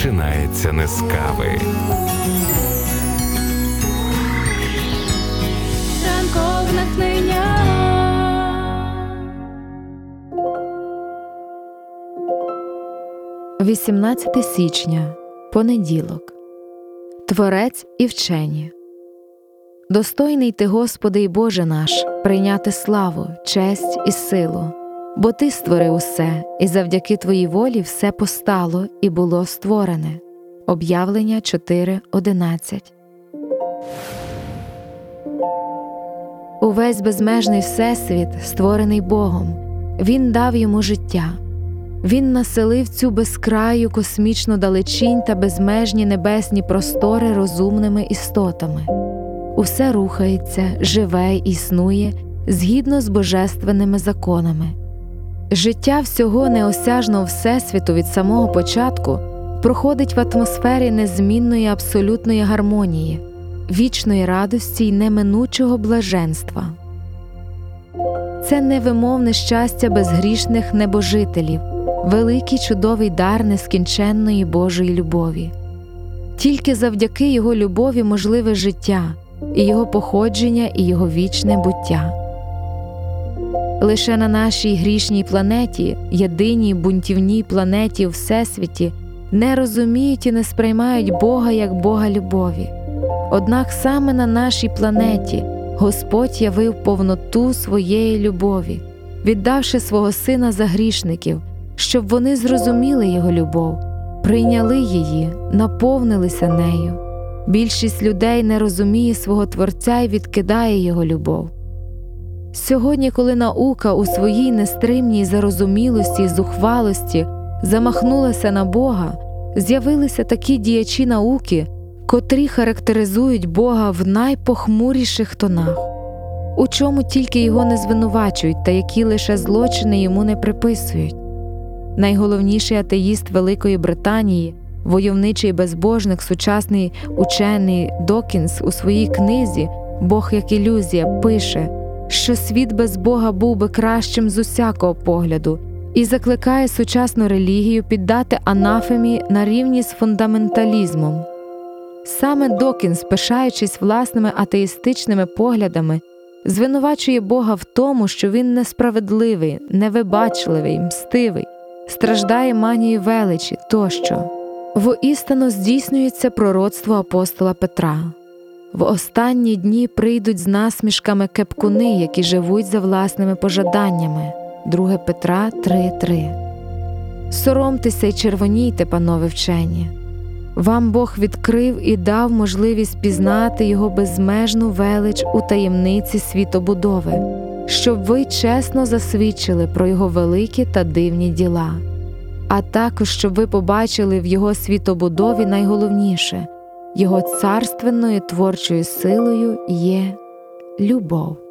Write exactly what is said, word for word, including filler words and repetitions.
починається не з кави. Ранкове натхнення. вісімнадцяте січня, понеділок. Творець і вчені. Достойний Ти, Господи і Боже наш, прийняти славу, честь і силу, бо Ти створив усе, і завдяки Твоїй волі все постало і було створене. Об'явлення чотири одинадцять. Увесь безмежний всесвіт, створений Богом, Він дав йому життя. Він населив цю безкраю космічну далечінь та безмежні небесні простори розумними істотами. Усе рухається, живе й існує згідно з божественними законами. Життя всього неосяжного Всесвіту від самого початку проходить в атмосфері незмінної абсолютної гармонії, вічної радості й неминучого блаженства. Це невимовне щастя безгрішних небожителів, великий чудовий дар нескінченної Божої любові. Тільки завдяки Його любові можливе життя, і Його походження, і Його вічне буття. Лише на нашій грішній планеті, єдиній бунтівній планеті у Всесвіті, не розуміють і не сприймають Бога як Бога любові. Однак саме на нашій планеті Господь явив повноту своєї любові, віддавши свого Сина за грішників, щоб вони зрозуміли Його любов, прийняли її, наповнилися нею. Більшість людей не розуміє свого Творця і відкидає Його любов. Сьогодні, коли наука у своїй нестримній зарозумілості і зухвалості замахнулася на Бога, з'явилися такі діячі науки, котрі характеризують Бога в найпохмуріших тонах, у чому тільки Його не звинувачують та які лише злочини Йому не приписують. Найголовніший атеїст Великої Британії, войовничий безбожник, сучасний учений Докінс у своїй книзі «Бог як ілюзія» пише, що світ без Бога був би кращим з усякого погляду і закликає сучасну релігію піддати анафемі на рівні з фундаменталізмом. Саме Докінс, пишаючись власними атеїстичними поглядами, звинувачує Бога в тому, що Він несправедливий, невибачливий, мстивий, страждає манією величі тощо. Воістину здійснюється пророцтво апостола Петра. В останні дні прийдуть з насмішками кепкуни, які живуть за власними пожаданнями. друге Петра три три. Соромтеся й червонійте, панове вчені. Вам Бог відкрив і дав можливість пізнати Його безмежну велич у таємниці світобудови, щоб ви чесно засвідчили про Його великі та дивні діла, а також щоб ви побачили в Його світобудові найголовніше – Його царственною творчою силою є любов.